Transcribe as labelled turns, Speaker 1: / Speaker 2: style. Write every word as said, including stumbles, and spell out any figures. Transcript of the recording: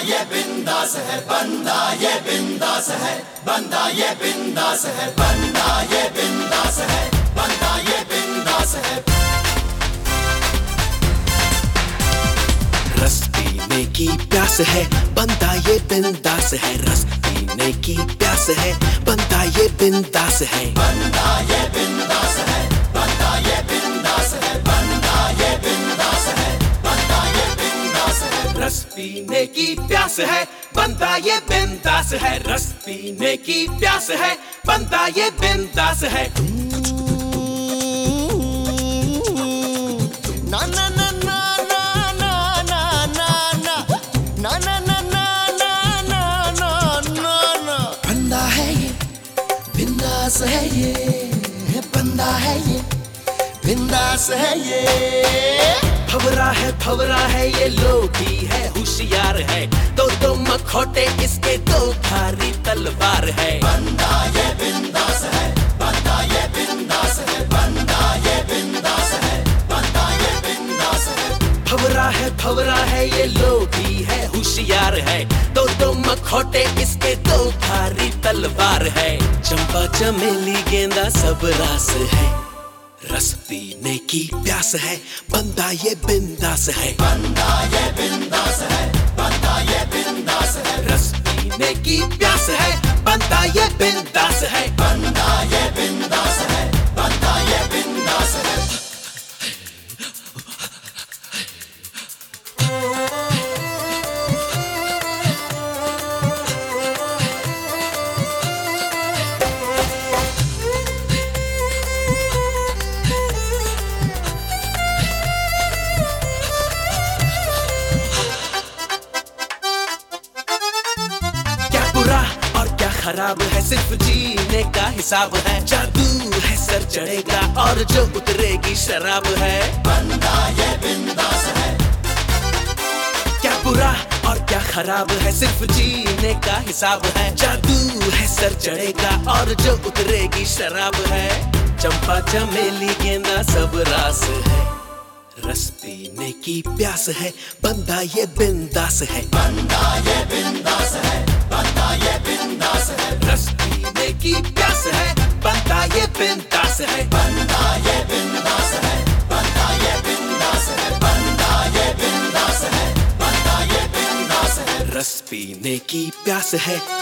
Speaker 1: ये बिंदास है, बंदा ये बिंदास है, बंदा ये बिंदास है, बंदा ये बिंदास है, बंदा ये बिंदास है।
Speaker 2: रस पीने की प्यास है, बंदा ये बिंदास है। रस पीने की प्यास है, बंदा ये बिंदास है।
Speaker 1: बंदा ये बिंदास है, बंदा ये बिंदास है, बंदा ये बिंदास है, बंदा ये बिंदास है।
Speaker 2: रस पीने की प्यास है, बंदा ये बिंदास है। रस पीने की प्यास है, बंदा ये बिंदास है।
Speaker 3: ना ना ना ना ना ना ना ना ना ना ना ना ना ना ना ना ना बंदा है ये, बिंदास है ये, बंदा है ये, बिंदास है ये।
Speaker 2: भवरा है भवरा है ये लोभी है, होशियार है, दो दो मखौटे इसके, दो धारी तलवार है।
Speaker 1: बंदा ये बिंदास है, बंदा ये बिंदास है, बंदा ये बिंदास है, बंदा ये बिंदास है।
Speaker 2: भवरा है भवरा है ये लोभी है, होशियार है, दो दो मखौटे इसके, दो धारी तलवार है। चंपा चमेली गेंदा सब रास है, रस पीने की प्यास है, बंदा ये बिंदास है।
Speaker 1: बंदा ये बिंदास है, बंदा ये बिंदास है।
Speaker 2: रस पीने की प्यास है, बंदा ये बिंदास है।
Speaker 1: बंदा ये बिंदास है, बंदा ये बिंदास है।
Speaker 2: खराब है सिर्फ जीने का हिसाब है, जादू है सर चढ़ेगा और जो उतरेगी शराब है।
Speaker 1: बंदा ये बिंदास है।
Speaker 2: क्या बुरा और क्या खराब है, सिर्फ जीने का हिसाब है, जादू है सर चढ़ेगा और जो उतरेगी शराब है। चंपा चमेली गेंदा सब रास है, रस पीने की प्यास है, बंदा ये बिंदास है।
Speaker 1: बंदा ये बिंदास है, बंदा ये बिंदास है।
Speaker 2: रस पीने की प्यास है, बंदा ये बिंदास है।
Speaker 1: बंदा ये बिंदास है, बंदा ये बिंदास है, बंदा ये बिंदास है, बंदा ये बिंदास है।
Speaker 2: रस पीने की प्यास है,